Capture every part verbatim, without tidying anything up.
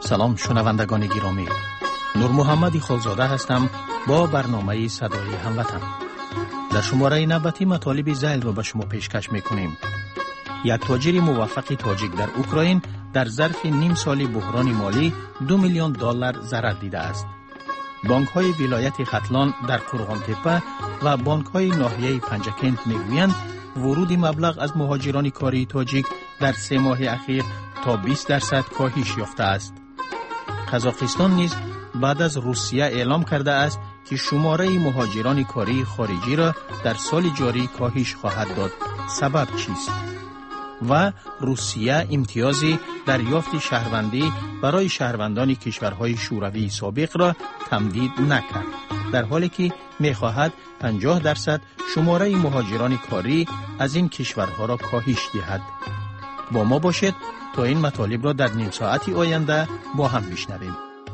سلام شنوندگان گرامی، نور محمدی خالزاده هستم با برنامه صدای هموطن. در شماره نوبتی مطالب ذیل را به شما پیشکش میکنیم. یک تاجر موفق تاجیک در اوکراین در ظرف نیم سال بحران مالی دو میلیون دلار ضرر دیده است. بانک های ولایت ختلان در قرغان تپه و بانک های ناحیه پنجکنت میگویند ورود مبلغ از مهاجران کاری تاجیک در سه ماه اخیر تا بیست درصد کاهش یافته است. قزاقستان نیز بعد از روسیه اعلام کرده است که شماره مهاجران کاری خارجی را در سال جاری کاهش خواهد داد. سبب چیست؟ و روسیه امتیازی دریافت شهروندی برای شهروندان کشورهای شوروی سابق را تمدید نکرد، در حالی که می‌خواهد پنجاه درصد شماره مهاجران کاری از این کشورها را کاهش دهد. با ما باشید تا این مطالب را در نیم ساعتی آینده با هم بشنویم.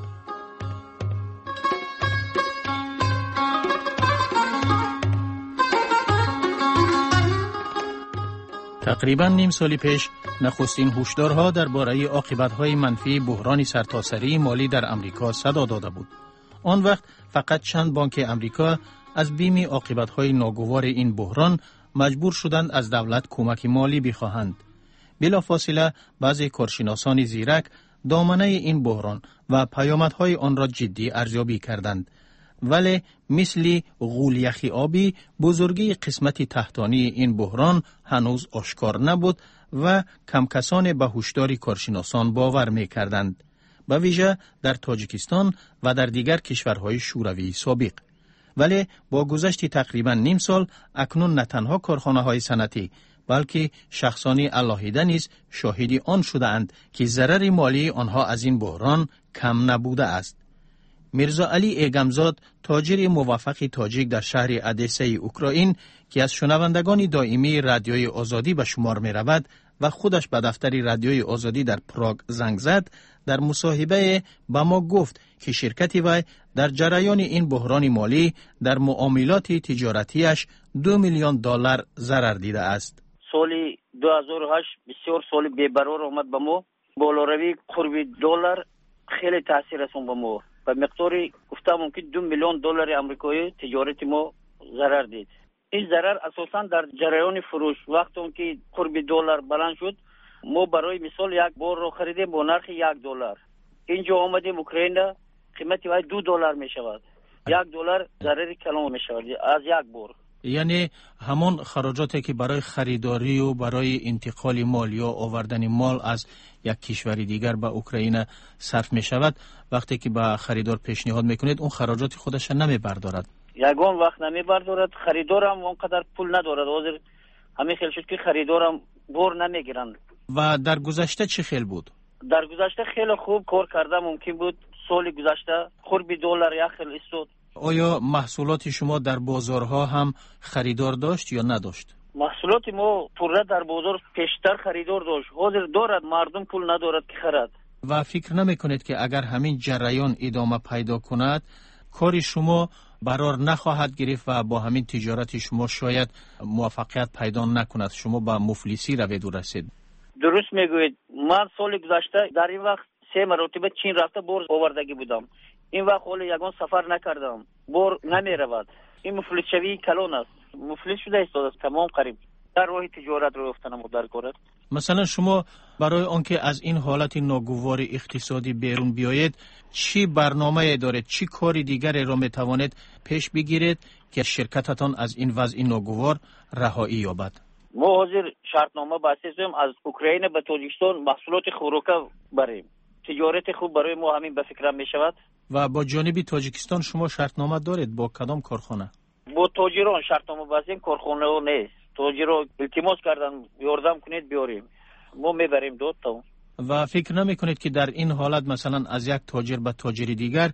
تقریباً نیم سال پیش نخستین هشدارها درباره عاقبت‌های منفی بحران سرتاسری مالی در امریکا صدا داده بود. آن وقت فقط چند بانک امریکا از بیم عاقبت‌های ناگوار این بحران مجبور شدند از دولت کمک مالی بخواهند. بلافاصله بعضی کارشناسان زیرک دامنه این بحران و پیامدهای آن را جدی ارزیابی کردند، ولی مثل غول یخی آبی بزرگی قسمت تحتانی این بحران هنوز آشکار نبود و کم کسان به هشدار کارشناسان باور می کردند، به ویژه در تاجیکستان و در دیگر کشورهای شوروی سابق. ولی با گذشت تقریبا نیم سال اکنون نه تنها کارخانه‌های صنعتی بلکه شخصان علاهیده نیز شاهد آن شده‌اند که ضرر مالی آنها از این بحران کم نبوده است. میرزا علی ایگمزاد، تاجر موفق تاجیک در شهر ادسه اوکراین که از شنوندگان دائمی رادیوی آزادی به شمار می رود و خودش به دفتر رادیوی آزادی در پراگ زنگ زد، در مصاحبه با ما گفت که شرکت وی در جریان این بحران مالی در معاملات تجارتیش دو میلیون دلار ضرر دیده است. سال دو هزار و هشت بسیار سال بی‌برار آمد به ما. بالاروی قرب دلار خیلی تاثیر رسوند به ما. به مقداری گفتم ممکن دو میلیون دلار آمریکایی تجارت ما ضرر دید. این ضرر اساساً در جریان فروش وقتی که قرب دلار بلند شد، ما برای مثال یک بار رو خریدیم با نرخ یک دلار. اینجا آمدیم اوکراین قیمتی وای دو دلار می شود. یک دلار ضرر کلان می شود از یک بار. یعنی همون خراجاتی که برای خریداری و برای انتقال مال یا آوردن مال از یک کشور دیگر به اوکراین صرف می شود، وقتی که به خریدار پیشنهاد میکنید اون خراجات خودش نمی بردارد. یگان وقت نمی بردارد، خریدارم اونقدر پول ندارد. حاضر همین خیلی شد که خریدارم بور نمیگیرند. و در گذشته چه خیل بود؟ در گذشته خیلی خوب کار کرده، ممکن بود سال گذشته قرب دلار یک خیل استود. آیا محصولات شما در بازارها هم خریدار داشت یا نداشت؟ محصولات ما پوره در بازار پیشتر خریدار داشت. حاضر دارد، مردم پول ندارد که خرد. و فکر نمی کنید که اگر همین جریان ادامه پیدا کند کار شما برار نخواهد گرفت و با همین تجارت شما شاید موفقیت پیدا نکند، شما به مفلسی روید و رسید؟ درست میگوید. من سال گذشته در این وقت سه مرتبه چین رفته بور آوردگی بودم. این وقت حالا یگان سفر نکردم، بور نمی رود. این مفلس شوی کلان است. مفلس شده است تمام قریب در راه تجارت رو افتادم و در کارت. مثلا شما برای آنکه از این حالت ناگوار اقتصادی بیرون بیایید چی برنامه دارید، چی کاری دیگری را میتوانید پیش بگیرید که شرکتتان از این وضع ناگوار رهایی یابد؟ ما حاضر شرطنامه بستیم از اوکراین به تاجیکستان محصولات خوراکی بریم. تجارت خوب برای ما همین به فکرم می شود. و با جانب تاجیکستان شما شرطنامه دارید با کدام کارخانه؟ با تاجران شرطنامه بستیم، کارخانه ها نیست. تاجران التماس کردن یاردم کنید بیاریم، ما میبریم دو تا. و فکر نمی کنید که در این حالت مثلا از یک تاجر به تاجر دیگر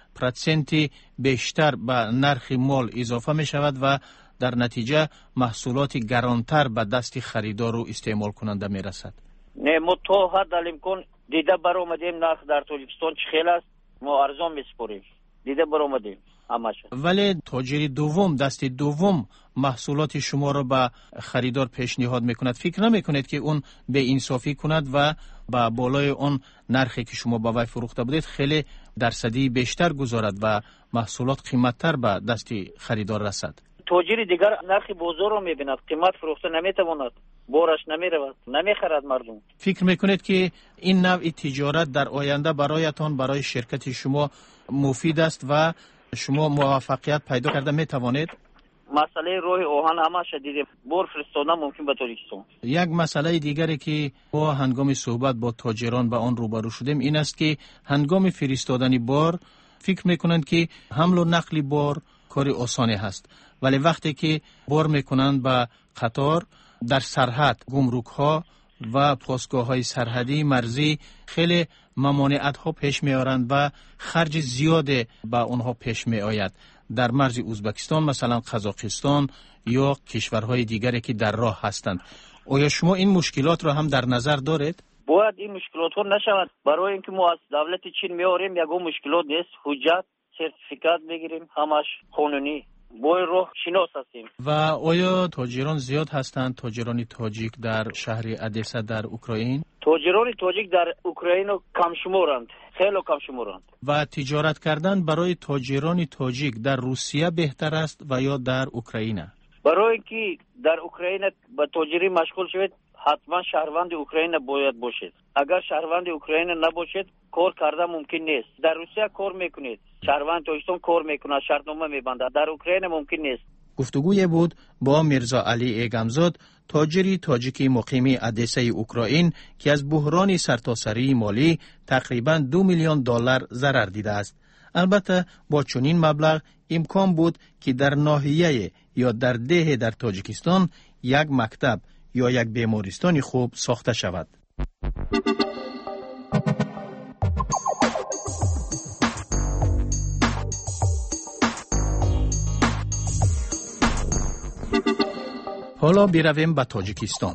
پرسنتی بیشتر به نرخ مال اضافه می شود و در نتیجه محصولات گرانتر به دست خریدار و استعمال کننده می رسد؟ نه، ما تا حد الامکان دیده برآمدیم نرخ در تاجیکستان چه خیلی است، ما ارزان می سپاریم. دیده برآمدیم همش. ولی تاجر دوم، دست دوم محصولات شما را به خریدار پیشنهاد میکند، فکر نمیکنید که اون به انصافی کند و با بالای اون نرخی که شما با وی فروخته بودید خیلی درصدی بیشتر گذارد و محصولات قیمتتر به دست خریدار رسد؟ تاجر دیگر نرخ بازار رو میبیند، قیمت فروخته نمیتواند، بارش نمیرود، نمیخرد مردم. فکر میکنید که این نوع تجارت در آینده برایتان، برای شرکت شما مفید است و شما موفقیت پیدا کرده میتوانید؟ مسئله روی آهن همه شدیده، بار فرستادن ممکن به تاجیکستان. یک مسئله دیگری که با هنگام صحبت با تاجران به آن روبرو شدیم این است که هنگام فرستادن بار فکر میکنند که حمل و نقل بار کار آسانی هست، ولی وقتی که بار میکنند به قطار در سرحد، گمرک ها و پاسگاه های سرحدی مرزی خیلی ممانعت ها پیش می آورند و خرج زیاد به اونها پیش می آید. در مرز ازبکستان مثلا قزاقستان یا کشورهای دیگری که در راه هستند. آیا شما این مشکلات را هم در نظر دارید؟ باید این مشکلات ها نشود. برای اینکه ما از دولت چین می آوریم یگو مشکلات نیست، حجت، سرتیفیکات بگیریم، همش قانونی. بای راه شناس هستیم. و آیا تاجران زیاد هستند، تاجران تاجیک در شهر ادیسا در اوکراین؟ تاجران تاجیک در اوکراین کم شمارند، خیلی کم شمارند. و تجارت کردن برای تاجران تاجیک در روسیه بهتر است و یا در اوکراین؟ برای اینکه در اوکراین به تاجری مشغول شوید حتما شهروند اوکراین باید باشید. اگر شهروند اوکراین نباشید کار کردن ممکن نیست. در روسیه کار میکنید، شهروند تاجیکستان کار میکنه، شرطنامه میبنده. در اوکراین ممکن نیست. گفتگوی بود با میرزا علی ایگمزاد، تاجری تاجیکی مقیم ادیسه اوکراین که از بحران سرتاسری مالی تقریباً دو میلیون دلار ضرر دیده است. البته با چنین مبلغ امکان بود که در ناحیه یا در ده در تاجیکستان یک مکتب یا یک بیمارستان خوب ساخته شود. حالا برویم به تاجیکستان.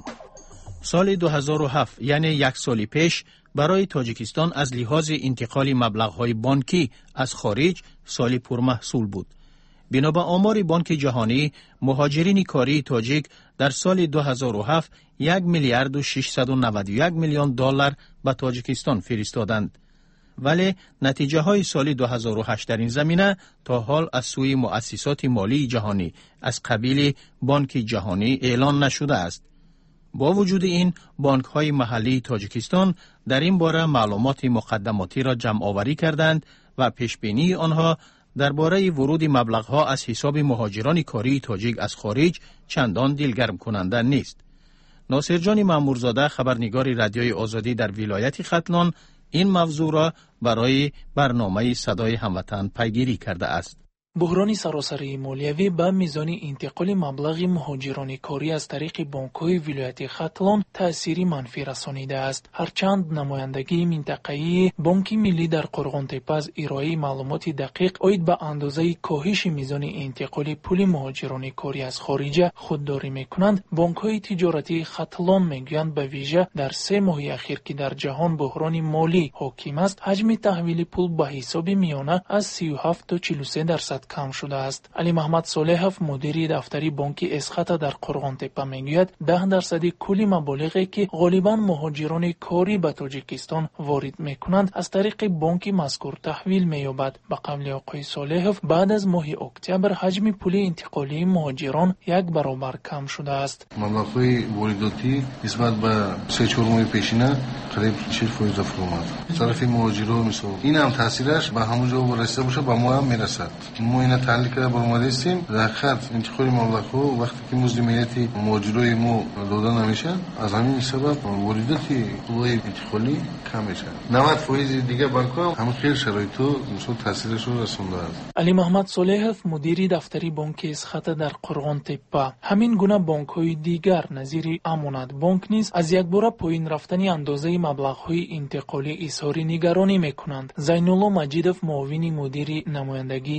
سال دو هزار و هفت یعنی یک سال پیش برای تاجیکستان از لحاظ انتقال مبلغ‌های بانکی از خارج سال پرمحصول بود. بنا به آمار بانک جهانی، مهاجرین کاری تاجیک در سال دو هزار و هفت یک میلیارد و ششصد و نود و یک میلیون دلار به تاجیکستان فرستادند. ولی نتیجه های سال دو هزار و هشت در این زمینه تا حال از سوی مؤسسات مالی جهانی از قبیل بانک جهانی اعلان نشده است. با وجود این، بانک های محلی تاجیکستان در این باره معلومات مقدماتی را جمع آوری کردند و پیشبینی آنها درباره ورود مبلغ ها از حساب مهاجران کاری تاجیک از خارج چندان دلگرم کننده نیست. ناصر جان مامورزاده، خبرنگار رادیوی آزادی در ولایت ختلان، این موضوع را برای برنامه صدای هموطن پیگیری کرده است. بحران سراسری مالیوی به میزان انتقال مبلغ مهاجران کاری از طریق بانک‌های ولایت ختلان تأثیری منفی رسانیده است. هرچند نمایندگی منطقه‌ای بانک ملی در قرغن‌تپه از ارائه معلومات دقیق اوید به اندازه کاهش میزان انتقال پول مهاجران کاری از خارج خودداری می‌کنند، بانک‌های تجارتی ختلان میگویند به ویژه در سه ماه اخیر که در جهان بحران مالی حاکم است، حجم تحویل پول به حساب میانه از سی و هفت تا چهل و سه درصد کم شده است. علی محمد صالحов، مدیر دفتری بانک اسخط در قرغن‌تپه میگوید ده درصد کل مبالغی که غالبا مهاجران کاری به تاجیکستان وارد میکنند از طریق بانک مذکور تحویل مییابد. به قول آقای صالحов بعد از ماه اکتبر حجم پول انتقالی مهاجران یک برابر کم شده است. مبلغ‌های وارداتی نسبت به سه چهار ماه پیشینه قریب چهل درصد افزایش اومد. طرف مهاجران مثلا این هم تاثیرش به همون جا ورسیده باشه به ما هم میرسد. ما اینا تحلیل کرده برآمده هستیم. در خط انتقال مبلغ‌ها وقتی که مزدمیت مهاجرای ما داده نمیشه، از همین سبب واردات پولای انتقالی کم میشه. نود درصد دیگه بانک‌ها هم خیلی شرایطو مثلا تاثیرش رو رسونده است. علی محمد صالحов، مدیر دفتری بانک اسخط در قرغن‌تپه، همین گونه بانک‌های دیگر نظیر امانت بانک نیز از یک بار پایین رفتن اندازه مبلغ‌های انتقالی اظهار نگرانی می‌کنند. زین‌الله مجیدов، معاون مدیر نمایندگی منطقه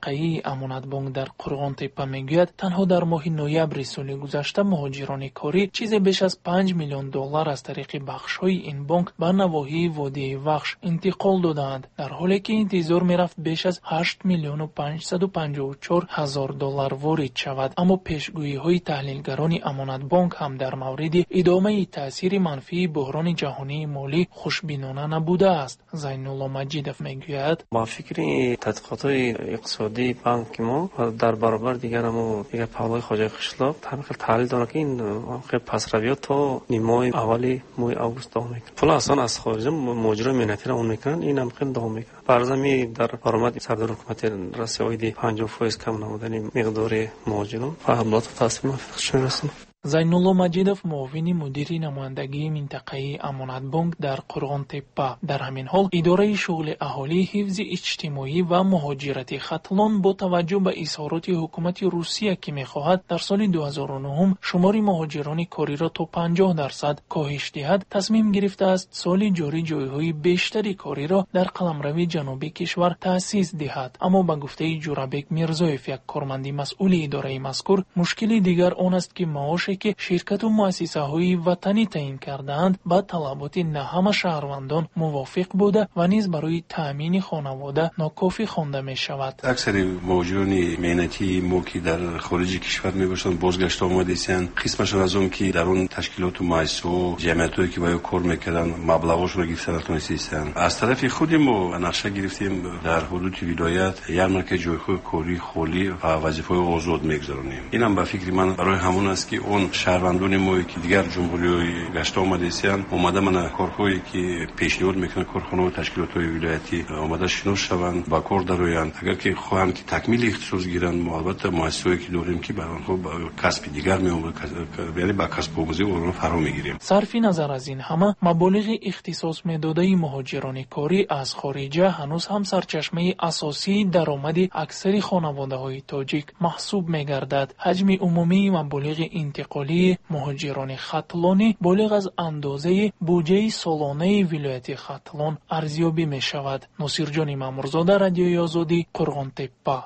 منطقه‌ای امانت بانک در قرغان تپه میگوید تنها در ماه نوامبر سال گذشته مهاجران کاری چیزی بیش از پنج میلیون دلار از طریق بخش‌های این بانک به نواحی وادی وخش انتقال دادند، در حالی که انتظار می‌رفت بیش از هشت میلیون و پانصد و پنجاه و چهار هزار دلار وارد شود. اما پیشگویی‌های تحلیلگران امانت بانک هم در مورد ادامه تأثیر منفی بحران جهانی مالی خوشبینانه نبوده است. زین الله مجیدов میگوید با فکر تحقیقات اقتصادی بانک ما در برابر دیگر ما دیگر پاولای خواجه قشلاق طبق تحلیل داره که این خیلی پسرویات تا نیمه اولی ماه آگوست دوام میکنه. پول اصلا از خارج مهاجر ملتی را اون میکنن، این هم خیلی دوام میکنه. برزمی در برآمد سردار حکومت رسیدگی پنجاه فیصد کم نمودن مقدار مهاجران فهمات تصمیم فقط رسید. زین الله مجیدов معاون مدیر نمایندگی منطقه‌ای امانت بانک در قرغان تپه در همین حال اداره شغل اهالی، حفظ اجتماعی و مهاجرت ختلان با توجه به اظهارات حکومت روسیه که می‌خواهد در سال دو هزار و نه شمار مهاجران کاری را تا پنجاه درصد کاهش دهد، تصمیم گرفته است سال جاری جایهای بیشتری کاری را در قلمرو جنوبی کشور تأسیس دهد. اما به گفته جورابک میرزایف، یک کارمند مسئول اداره مذکور، مشکل دیگر آن است که معاش که شرکت و مؤسسه های وطنی تعیین کردند با طلبات نه همه شهروندان موافق بوده و نیز برای تأمین خانواده ناکافی خوانده می شود. اکثر مهاجران مهنتی ما که در خارج کشور می باشند بازگشت آمده هستند، قسمشون از اون که در اون تشکیلات و مؤسسه و جمعیتایی که باید کار میکردن مبلغاشون رو گرفتن نتونستند. از طرف خود ما نقشه گرفتیم در حدود ولایت یعنی که جایهای کاری خالی و وظیفه‌های آزاد میگذارونیم. اینم به فکر من برای همون است که اون شهروندان ما که دیگر جمهوری گشت آمده هستند اومده من کارهایی که پیشنهاد میکنه کارخانه و تشکیلات‌های ولایتی اومده شناس شوند با کار درآیند. اگر که خواهند که تکمیل اختصاص گیرند البته مؤسسه‌ای که داریم که برای آنها کسب دیگر می‌آمد، یعنی با کسب آموزی اونها فرا می‌گیریم. صرف نظر از این همه مبالغ اختصاص می‌داده مهاجران کاری از خارجه هنوز هم سرچشمه اساسی درآمد اکثر خانواده‌های تاجیک محسوب می‌گردد. حجم عمومی مبالغ انتقالی مهاجران ختلانی بالغ از اندازه بودجه سالانه ولایت ختلان ارزیابی می شود. ناصر جان مامورزاده، رادیوی آزادی، قرغان تپه.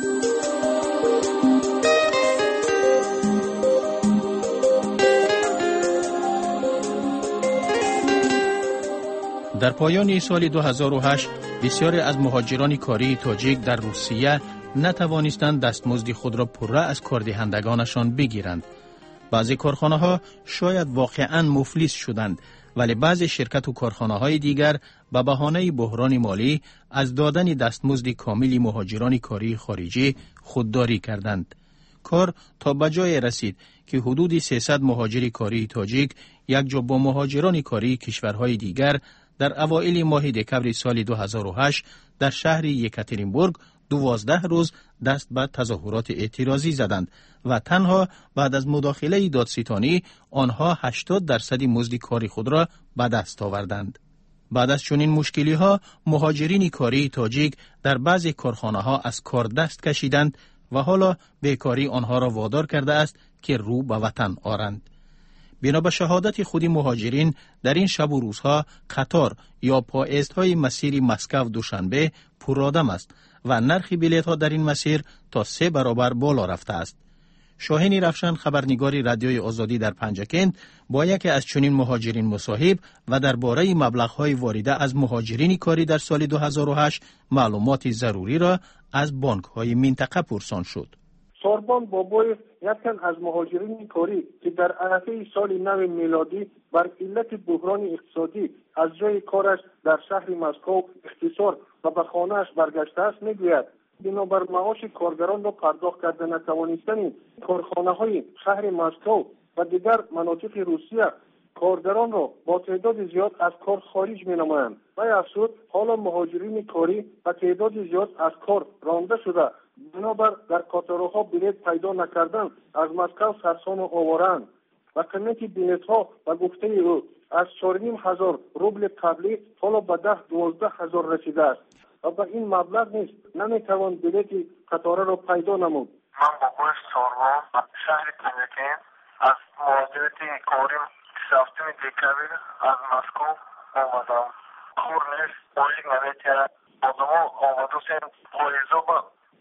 در پایان سال دو هزار و هشت بسیاری از مهاجران کاری تاجیک در روسیه نتوانستند دستمزد خود را پره از کاردهندگانشان بگیرند. بعضی کارخانه ها شاید واقعاً مفلس شدند، ولی بعضی شرکت و کارخانه های دیگر به بهانه بحران مالی از دادن دستمزد کامل مهاجران کاری خارجی خودداری کردند. کار تا به جای رسید که حدود سیصد مهاجر کاری تاجیک یک جا با مهاجران کاری کشورهای دیگر در اوایل ماه دکمبر سال دو هزار و هشت در شهر یکاترینبورگ دوازده روز دست به تظاهرات اعتراضی زدند و تنها بعد از مداخله دادستانی آنها هشتاد درصد مزد کاری خود را به دست آوردند. بعد از چنین مشکلی ها مهاجرین کاری تاجیک در بعضی کارخانه ها از کار دست کشیدند و حالا بیکاری آنها را وادار کرده است که رو به وطن آرند. بنا به شهادت خود مهاجرین در این شب و روزها قطار یا پایزدهای مسیر مسکو دوشنبه پرآدم است و نرخ بلیط ها در این مسیر تا سه برابر بالا رفته است. شاهین رفشن، خبرنگار رادیوی آزادی در پنجکند، با یکی از چنین مهاجرین مصاحب و درباره مبلغ‌های وارده از مهاجرین کاری در سال دو هزار و هشت معلومات ضروری را از بانک‌های منطقه پرسان شد. سوربان بابای یکی از مهاجرین کاری که در عرفه سال نو میلادی بر علت بحران اقتصادی از جای کارش در شهر مسکو اختصار و به خانه‌اش برگشته است میگوید بنابر معاش کارگران را پرداخت کرده نتوانستن کارخانه‌های شهر مسکو و دیگر مناطق روسیه کارگران را با تعداد زیاد از کار خارج می‌نمایند و افزود حالا مهاجرین کاری با تعداد زیاد از کار رانده شده بنابر در قطارها بلیط پیدا نکردن از مسکو سرسان آورند و قیمت بلیط‌ها و گفته او از چهار و نیم هزار روبل قبلی حالا به ده دوازده هزار رسیده است و به این مبلغ نیست نمیتوان بلیط قطار را پیدا نمود. من با گوش ساروا شهر پنجکند از مهاجرت کاری هفتم دکمبر از مسکو آمدم. کار نیست، پایین نمیتونم. آدم ها آمده سن پاییزا با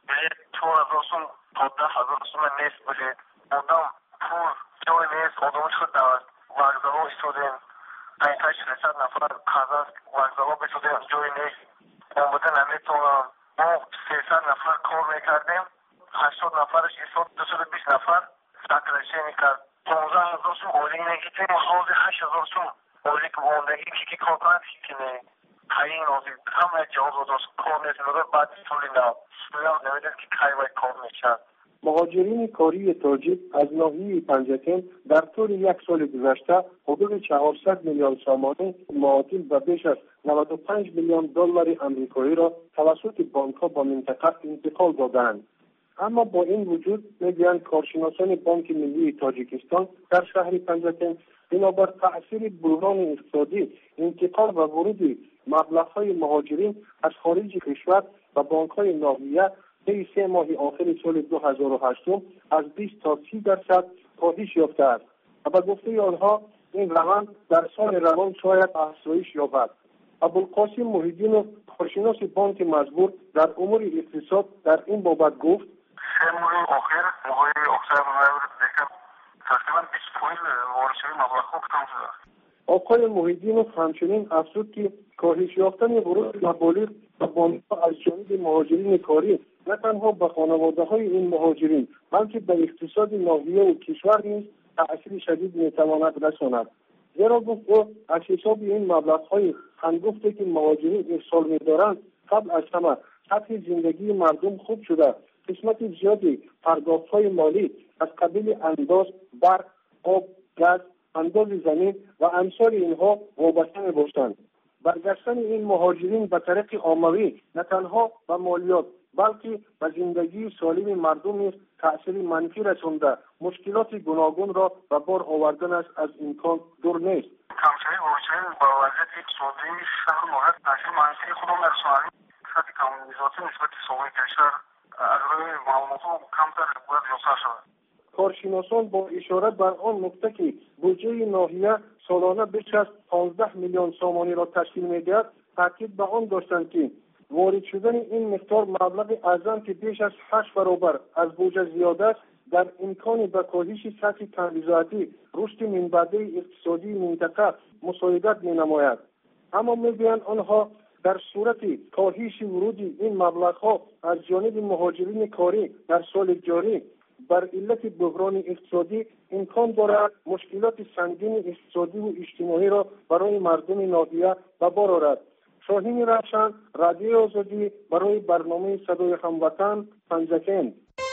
بلیت چهار هزار سوم تا ده هزار سوم نیست بلیت آدم پول جای نیست آدم شد در وقزلا ایستادیم پنج تا ششصد نفر قضا وقزلا بشدیم جای نیست آمده نمیتونم ما سیصد نفر کار میکردیم هشتاد نفرش ایستاد دویست و بیست نفر سکرشی میکرد پانزده هزار سوم اولی نگیتیم حاضر هشت هزار سوم اولی که باندگی که که کار کنند که نه خیلی نازی همه جواب داشت کار نیست مگر بعد سولی نه سویان نمیدید که خیلی کار میشد. مهاجرین کاری تاجیک از ناحیه پنجکن در طول یک سال گذشته حدود چهارصد میلیون سامانه معادل به بیش از نود و پنج میلیون دلار آمریکایی را توسط بانک‌ها به منطقه انتقال دادند. اما با این وجود میگویند کارشناسان بانک ملی تاجیکستان در شهر پنجکن بنابر تأثیر بحران اقتصادی انتقال و ورود مبلغ‌های مهاجرین از خارج کشور و بانک‌های ناحیه طی سه ماه آخر سال دو هزار و هشت از بیست تا سی درصد کاهش یافته است و به گفته آنها این روند در سال روان شاید افزایش یابد. ابوالقاسم محی‌الدین کارشناس بانک مزبور در امور اقتصاد در این بابت گفت سه ماه آخر ماه اکتبر نوامبر دسامبر تقریبا بیست فیصد واردشوی مبلغ‌ها کم شده. آقای محی‌الدین همچنین افزود که کاهش یافتن ورود مبالغ به بانک‌ها از جانب مهاجرین کاری نه تنها به خانواده‌های این مهاجرین بلکه به اقتصاد ناحیه و کشور نیز تأثیر شدید می‌تواند رساند. زیرا گفت او از حساب این مبلغ‌های هنگفته که مهاجرین ارسال می‌دارند قبل از همه سطح زندگی مردم خوب شده، قسمت زیادی پرداخت‌های مالی از قبیل انداز، برق، آب، گاز، انداز زمین و امثال اینها وابسته می‌باشند. برگشتن این مهاجرین به طریق عمومی نه تنها به مالیات بلکه به زندگی سالم مردم نیز تأثیر منفی رسانده مشکلات گوناگون را به بار آوردن است از امکان دور نیست. کمترین مهاجرین با وضعیت اقتصادی شهر مورد تأثیر منفی خود را می‌رسانند. سطح کم‌نسبتی نسبت سابق کشور از روی معاملات‌ها کمتر باید یافته شود. کارشناسان با اشاره بر آن نکته که بودجه ناحیه سالانه بیش از پانزده میلیون سامانی را تشکیل می‌دهد تاکید به آن داشتند که وارد شدن این مقدار مبلغ اعظم که بیش از هشت برابر از بودجه زیاده است در امکان به کاهش سطح تنویزاتی رشد منبعده اقتصادی منطقه مساعدت می‌نماید. اما می‌گویند آنها در صورت کاهش ورود این مبلغ‌ها از جانب مهاجرین کاری در سال جاری بر علت بحران اقتصادی امکان دارد مشکلات سنگین اقتصادی و اجتماعی را برای مردم ناحیه به بار آورد. شاهین روشن، رادیو آزادی، برای برنامه صدای هموطن، پنجکن.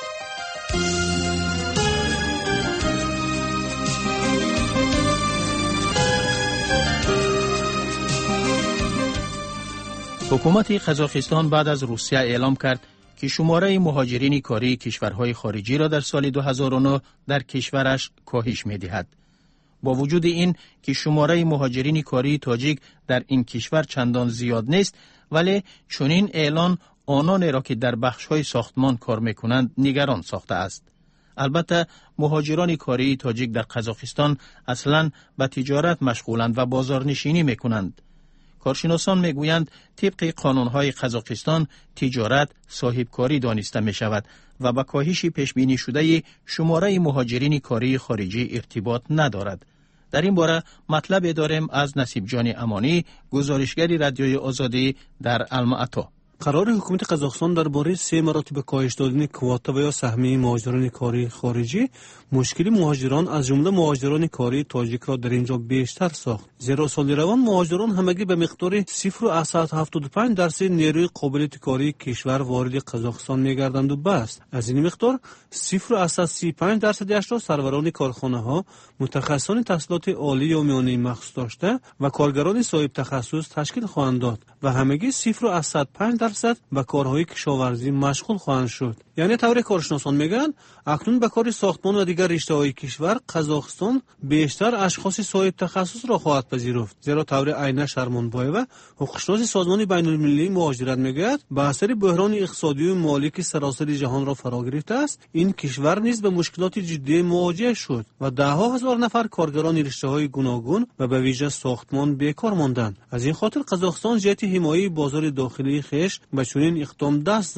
حکومت قزاقستان بعد از روسیه اعلام کرد که شماره مهاجرین کاری کشورهای خارجی را در سال دو هزار و نه در کشورش کاهش می‌دهد. با وجود این که شماره مهاجرین کاری تاجیک در این کشور چندان زیاد نیست، ولی چنین اعلان آنانی را که در بخش‌های ساختمان کار می‌کنند نگران ساخته است. البته مهاجران کاری تاجیک در قزاقستان اصلاً به تجارت مشغولند و بازارنشینی می‌کنند. کارشناسان میگویند طبق قانون‌های قزاقستان تجارت صاحبکاری دانسته می‌شود و با کاهش پیش‌بینی شده شماره مهاجرین کاری خارجی ارتباط ندارد. در این باره مطلب داریم از نصیب جان امانی، گزارشگر رادیوی آزادی در المعطا. قرار حکومت قزاقستان درباره سه مراتب کاهش دادن کواتا و یا سهمیه مهاجران کاری خارجی مشکل مهاجران از جمله مهاجران کاری تاجیک را در اینجا بیشتر ساخت. زیرا سال روان مهاجران همگی به مقدار صفر و هفتاد و پنج درصد نیروی قابلیت کاری کشور وارد قزاقستان می‌گردند و بس. از این مقدار صفر و سی و پنج درصدش را سروران کارخانه‌ها، متخصصان تحصیلات عالی یا میانه مخصوص داشته و کارگران صاحب تخصص تشکیل خواهند داد و همگی صفر و صد و پنج درصد به کارهای کشاورزی مشغول خواهند شد. یعنی طور کارشناسان میگن اکنون به کار ساختمان و دیگر رشته‌های کشور قزاقستان بیشتر اشخاص صاحب تخصص را خواهد پذیرفت. زیرا طور عینه شرمانبایوه حقوقشناس سازمان بین‌المللی مهاجرت میگوید به اثر بحران اقتصادی و مالی که سراسر جهان را فرا گرفته است این کشور نیز به مشکلات جدی مواجه شد و ده ها هزار نفر کارگران رشته‌های گوناگون و به ویژه ساختمان بیکار ماندند. از این خاطر قزاقستان جهت حمایت بازار داخلی خیش به چنین اقدام دست زد.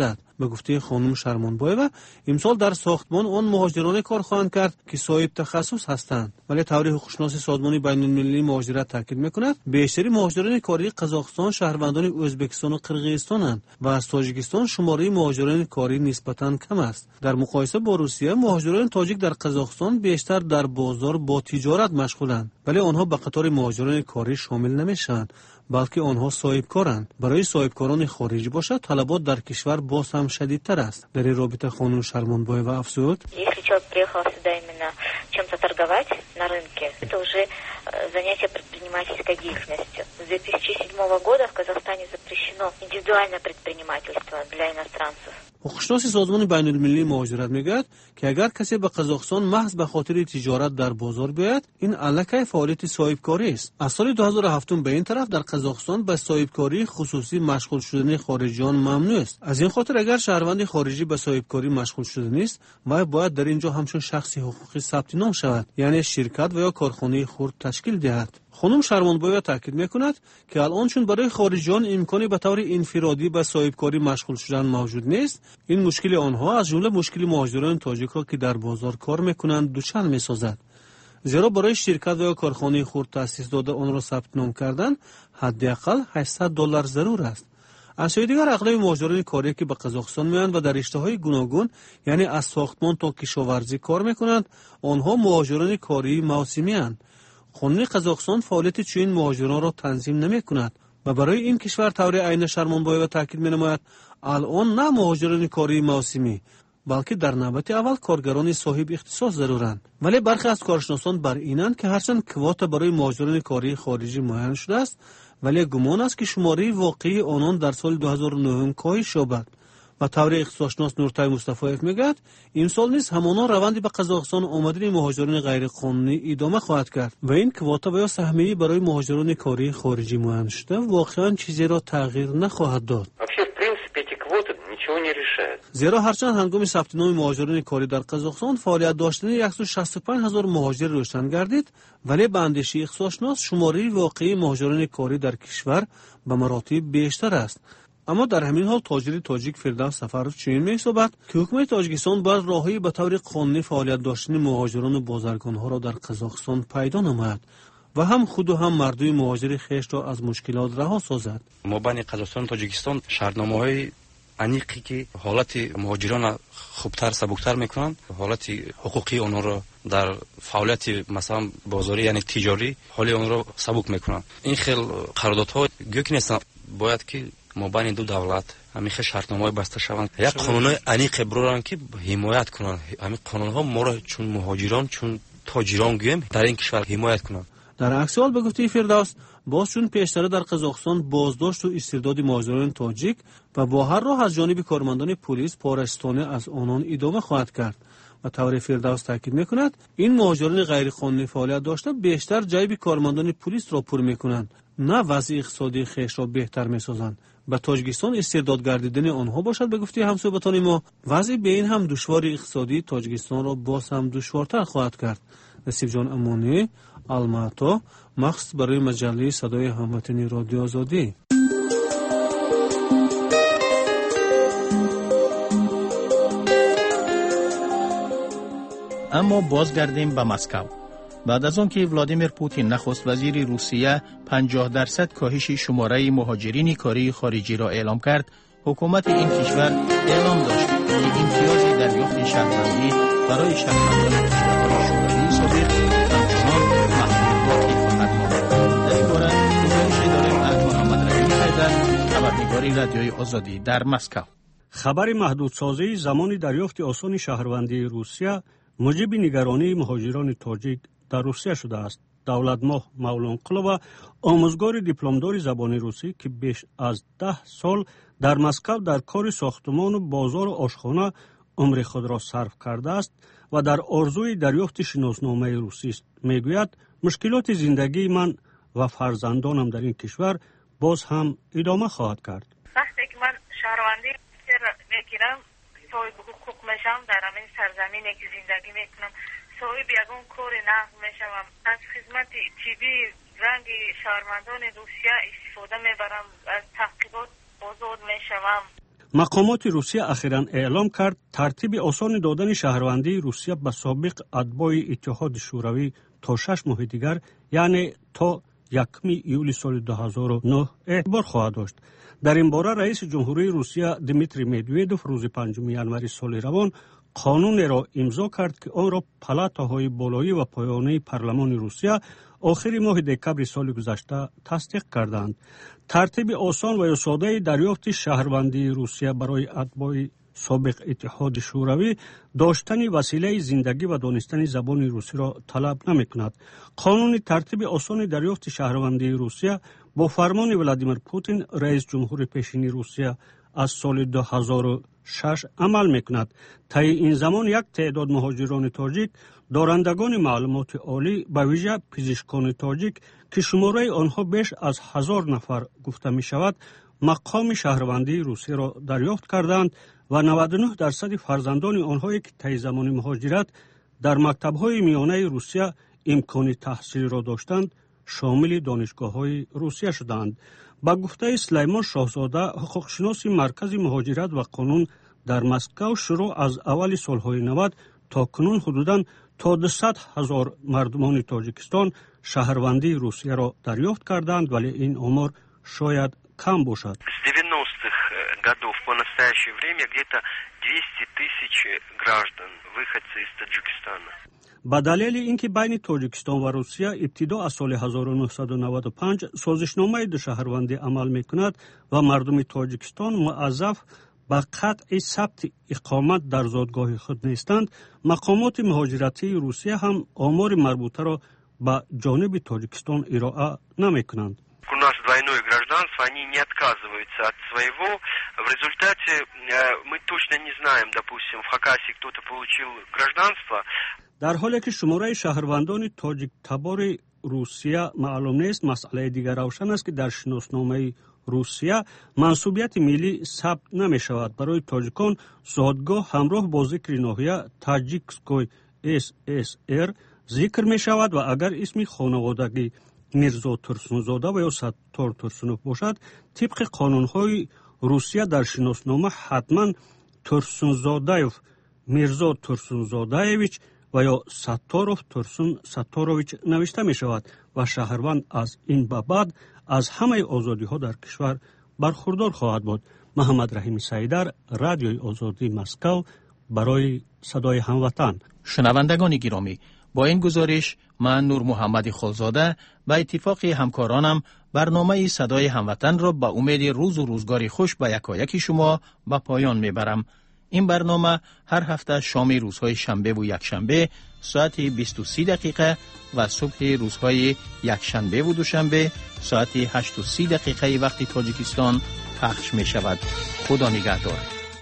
به گفته خانم شرمانبایو، امسال در ساختمان آن مهاجران کار خواهند کرد که صاحب تخصص هستند. ولی تئوری حقوقشناسی سازمان بین‌المللی مهاجرت تاکید میکند بیشتر مهاجران کاری قزاقستان شهروندان ازبکستان و قرقیزستانند و از تاجیکستان شماره مهاجران کاری نسبتاً کم است. در مقایسه با روسیه، مهاجران تاجیک در قزاقستان بیشتر در بازار با تجارت مشغولند، ولی آنها به قطار مهاجران کاری شامل نمیشوند، بلکه آنها صاحب کارند. برای صاحب کاران خارجی باشد طلبات در کشور باز هم شدیدتر است. در این رابطه خانم شرمانبایو افزود: Если человек приехал сюда именно чем-то торговать на рынке, это уже занятие предпринимательской деятельностью. С две тысячи седьмого года в Казахстане запрещено индивидуальное предпринимательство для иностранцев. حقوقشناس سازمان بین‌المللی مهاجرت میگوید که اگر کسی به قزاقستان محض به خاطر تجارت در بازار بیاید، این الکی فعالیت صاحبکاری است. از سال دو هزار و هفت به این طرف در قزاقستان به صاحبکاری خصوصی مشغول شدن خارجیان ممنوع است. از این خاطر اگر شهروند خارجی به صاحبکاری مشغول شده نیست، و باید در اینجا همچون شخصی حقوقی ثبت نام شود، یعنی شرکت و یا کارخانه خرد تشکیل دهد. خانم شرمانبایو تاکید میکند که الان چون برای خارجیان امکانی به طور انفرادی به صاحبکاری مشغول شدن موجود نیست، این مشکل آنها از جمله مشکل مهاجران تاجیک را که در بازار کار میکنند دوچار میسازد. زیرا برای شرکت و کارخانه خرد تأسیس داده آن را ثبت نام کردن حداقل هشتصد دلار ضرور است. از سوی دیگر اغلب مهاجران کاری که به قزاقستان میآیند و در رشته‌های گوناگون، یعنی از ساختمان تا کشاورزی کار میکنند، آنها مهاجران کاری موسمی اند. قانون قزاقستان فعالیت چنین مهاجران را تنظیم نمی کند و برای این کشور طور عین شرمانبایو تاکید می نماید الان نه مهاجران کاری موسمی، بلکه در نوبت اول کارگران صاحب اختصاص ضرورند. ولی برخی از کارشناسان بر اینند که هرچند کوتا برای مهاجران کاری خارجی معین شده است، ولی گمان است که شماره واقعی آنان در سال دو هزار و نه کاهش یابد. و طور اختصاصشناس نورتای مصطفایف میگوید امسال نیز همانا روندی به قزاقستان آمدن مهاجران غیرقانونی ادامه خواهد کرد و این کواتا و یا سهمیه برای مهاجران کاری خارجی معین شده واقعا چیزی را تغییر نخواهد داد. زیرا هرچند هنگام ثبت نام مهاجران کاری در قزاقستان فعالیت داشتن صد و شصت و پنج هزار مهاجر روشن گردید، ولی به اندیشه اختصاصشناس شماره واقعی مهاجران کاری در کشور به مراتب بیشتر است. اما در همین حال تاجر تاجیک فردوس سفرov چنین می‌حسابد که حکومت تاجیکستان باید راهی به طور قانونی فعالیت داشتن مهاجران و بازرگان‌ها را در قزاقستان پیدا نماید و هم خود و هم مردم مهاجر خویش را از مشکلات رها سازد. ما بین قزاقستان و تاجیکستان شرطنامه‌های انیقی که حالت مهاجران خوبتر سبکتر میکنند، حالت حقوقی آنها را در فعالیت مثلا بازاری یعنی تجاری حالی آن را سبک میکنند. این خیلی قراردادها گویا نیست، باید که ما بین دو دولت همیشه شرطنامه‌های بسته شوند، یک قانون‌های انیق برورن که حمایت کنند. همین قانون‌ها ما را چون مهاجران چون تاجران گویم در این کشور حمایت کنند. در عکس حال به گفته فردوس باز چون پیشتر در قزاقستان بازداشت و استرداد مهاجران تاجیک و با هر راه از جانب کارمندان پلیس پارستانه از آنان ادامه خواهد کرد و طور فردوس تاکید میکند این مهاجران غیرقانونی فعالیت داشته بیشتر جیب کارمندان پلیس را پر میکنند، نه وضع اقتصادی خویش را بهتر میسازند. به تاجیکستان استرداد گردیدن آنها باشد به گفته همصحبتان ما وضع به این هم دشوار اقتصادی تاجیکستان را باز هم دشوارتر خواهد کرد. نصیب جان امانی، الماتا، مخصوص برای مجله صدای هموطنی رادیو آزادی. اما بازگردیم به مسکو. بعد از آن که ولادیمیر پوتین نخست وزیر روسیه پنجاه درصد کاهش شماره مهاجرین کاری خارجی را اعلام کرد، حکومت این کشور اعلام داشت که امتیازی دریافت شهروندی برای شهروندان کشورهای شوروی سابق همچنان محدود باقی خواهد ماند. در این باره گزارشی داریم از محمد رحیم حیدر، خبرنگار رادیوی آزادی در مسکو. خبر محدودسازی زمان دریافت آسان شهروندی روسیه موجب نگرانی مهاجران تاجیک در روسیه شده است. دولتماه مولانقلووا آموزگار دیپلمدار زبان روسی که بیش از ده سال در مسکو در کار ساختمان و بازار و آشخانه عمر خود را صرف کرده است و در آرزوی دریافت شناسنامه روسی است. میگوید مشکلات زندگی من و فرزندانم در این کشور باز هم ادامه خواهد کرد. وقتی که من شهروندی میگیرم صاحب حقوق میشم، در همین سرزمینی که زندگی میکنم صاحب یگان کار نقد میشم، از خدمت طبی رنگ شهروندان روسیه استفاده میبرم، از تحقیقات آزاد میشم. مقامات روسیه اخیراً اعلام کرد ترتیب آسان دادن شهروندی روسیه به سابق اتباع اتحاد شوروی تا شش ماه دیگر یعنی تا یکم یولی سال دو هزار و نه اعتبار خواهد داشت. در این باره رئیس جمهوری روسیه دیمیتری مدودوف روز پنجم ژانویه سال روان قانون را امضا کرد که آن را پلاته‌های بالایی و پایانی پارلمان روسیه آخر ماه دکبر سال گذشته تصدیق کردند. ترتیب آسان و ساده دریافت شهروندی روسیه برای اتباع سابق اتحاد شوروی داشتن وسیله زندگی و دانستن زبان روسی را طلب نمی‌کند. قانون ترتیب آسان دریافت شهروندی روسیه با فرمان ولادیمیر پوتین رئیس جمهور پیشین روسیه از سال دو هزار و شش عمل می‌کند. طی این زمان یک تعداد مهاجران تاجیک دارندگان معلومات عالی به ویژه پزشکان تاجیک که شماره آنها بیش از هزار نفر گفته می شود مقام شهروندی روسیه را دریافت کردند و نود و نه درصد فرزندان آنهایی که طی زمان مهاجرت در مکتب‌های میانه روسیه امکان تحصیل را داشتند شامل دانشگاه‌های روسیه شدند. با گفته سلیمان شاهزاده حقوقشناس مرکز مهاجرت و قانون در مسکو شروع از اول سالهای نود تا کنون حدوداً تا دویست هزار مردمان تاجیکستان شهروندی روسیه را دریافت کردند ولی این آمار شاید کم باشد. С девяностых годов по настоящее время где-то двести тысяч граждан выходцы из Таджикистана. با دلیل اینکه بین تاجیکستان و روسیه ابتدا از سال هزار و نهصد و نود و پنج سازشنامه دو شهروندی عمل میکند و مردم تاجیکستان موظف با قطع ثبت اقامت در زادگاه خود نیستند، مقامات مهاجرتی روسیه هم آمار مربوطه را به جانب تاجیکستان ارائه نمیکنند. У нас двойное гражданство, они не отказываются от своего. В результате мы точно не знаем, допустим, в Хакасии кто-то получил гражданство. در حالی که شماره شهروندان تاجیک تبار روسیه معلوم نیست، مسئله دیگر روشن است که در شناسنامه روسیه منصوبیت ملی ثبت نمی شود. برای تاجیکان زادگاه همراه با ذکر ناحیه تاجیکسکوی اس اس ار ذکر می شود و اگر اسم خانوادگی میرزا ترسونزاده و یا ستار ترسونوف باشد طبق قانونهای روسیه در شناسنامه حتما ترسونزادهیف میرزا ترسونزادهیویچ و یا ستاروف ترسون ستاروویچ نوشته می شود و شهروند از این به بعد از همه آزادی ها در کشور برخوردار خواهد بود. محمد رحیم سیدر، رادیوی آزادی مسکو، برای صدای هموطن. شنوندگان گرامی، با این گزارش من نور محمد خالزاده به اتفاق همکارانم برنامه صدای هموطن را به امید روز و روزگاری خوش به یکایک شما به پایان میبرم. این برنامه هر هفته شام روزهای شنبه و یکشنبه ساعت بیست و سه دقیقه و صبح روزهای یکشنبه و دوشنبه ساعت هشت و سی دقیقه وقت تاجیکستان پخش می شود. خدا نگهدار.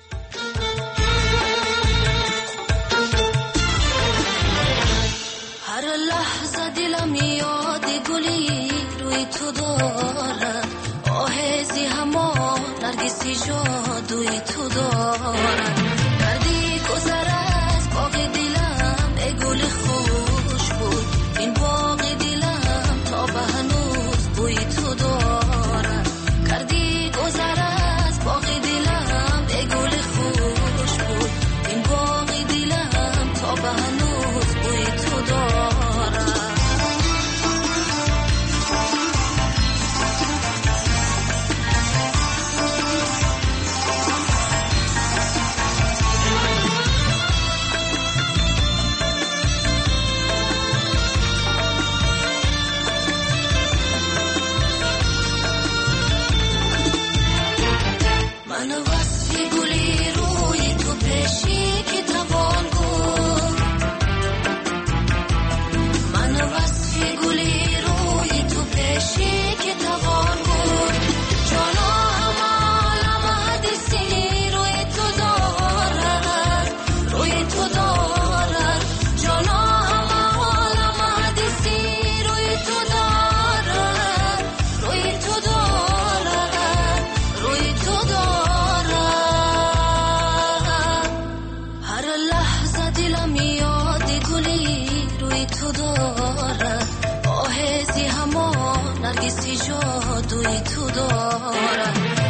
هر لحظه دلم یاد گلی روی تو دارد، آهزی همان نرگسی جادوی تو دارد. کردی گذر از باغ دلم ای گل خوش بود، این باغ دلم تا به هنوز بوی تو دارد. کردی گذر از باغ دلم ای گل خوش بود، این باغ دلم تا به هنوز بوی تو دارد. من وصفی گلی روی تو پیشی که توان گفت، من وصفی گلی روی تو پیشی که توان گفت. جانا همالم حدیثی روی تو دارد، روی تو دارد. جانا همالم حدیثی روی تو دارد، روی تو دارد، روی تو دارد. دلم یاد گلی روی تو دارد، آهزی همان نرگسی جادوی تو دارد.